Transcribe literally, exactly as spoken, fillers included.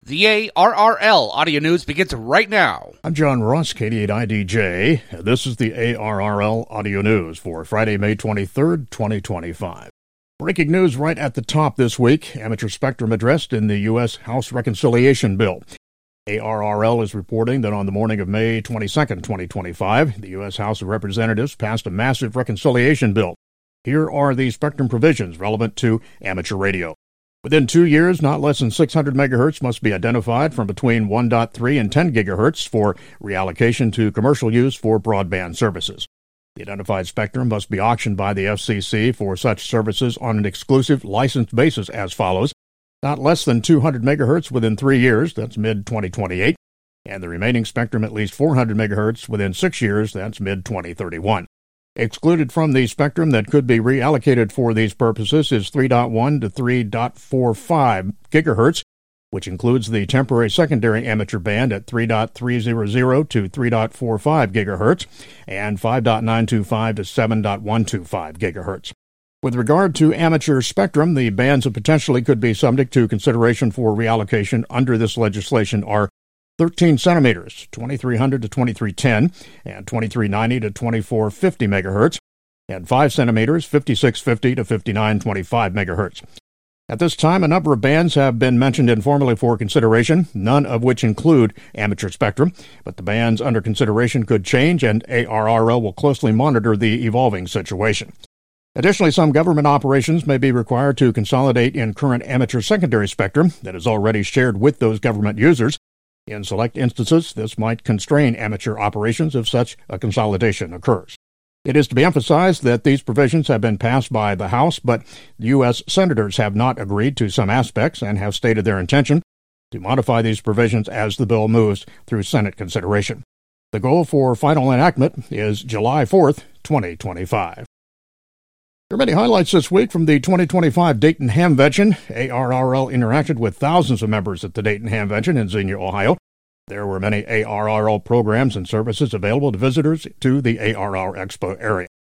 The A R R L Audio News begins right now. I'm John Ross, K D eight I D J. This is the A R R L Audio News for Friday, May twenty-third, twenty twenty-five. Breaking news right at the top this week. Amateur spectrum addressed in the U S House Reconciliation Bill. A R R L is reporting that on the morning of May twenty-second, twenty twenty-five, the U S House of Representatives passed a massive reconciliation bill. Here are the spectrum provisions relevant to amateur radio. Within two years, not less than six hundred megahertz must be identified from between one point three and ten gigahertz for reallocation to commercial use for broadband services. The identified spectrum must be auctioned by the F C C for such services on an exclusive licensed basis as follows. Not less than two hundred megahertz within three years, that's mid twenty twenty-eight, and the remaining spectrum at least four hundred megahertz within six years, that's mid twenty thirty-one. Excluded from the spectrum that could be reallocated for these purposes is three point one to three point four five gigahertz, which includes the temporary secondary amateur band at three point three hundred to three point four five gigahertz and five point nine two five to seven point one two five gigahertz. With regard to amateur spectrum, the bands that potentially could be subject to consideration for reallocation under this legislation are thirteen centimeters, twenty-three hundred to twenty-three ten, and twenty-three ninety to twenty-four fifty megahertz, and five centimeters, fifty-six fifty to fifty-nine twenty-five megahertz. At this time, a number of bands have been mentioned informally for consideration, none of which include amateur spectrum, but the bands under consideration could change, and A R R L will closely monitor the evolving situation. Additionally, some government operations may be required to consolidate in current amateur secondary spectrum that is already shared with those government users. In select instances, this might constrain amateur operations if such a consolidation occurs. It is to be emphasized that these provisions have been passed by the House, but the U S senators have not agreed to some aspects and have stated their intention to modify these provisions as the bill moves through Senate consideration. The goal for final enactment is July fourth, twenty twenty-five. There are many highlights this week from the twenty twenty-five Dayton Hamvention. A R R L interacted with thousands of members at the Dayton Hamvention in Xenia, Ohio. There were many A R R L programs and services available to visitors to the A R R Expo area.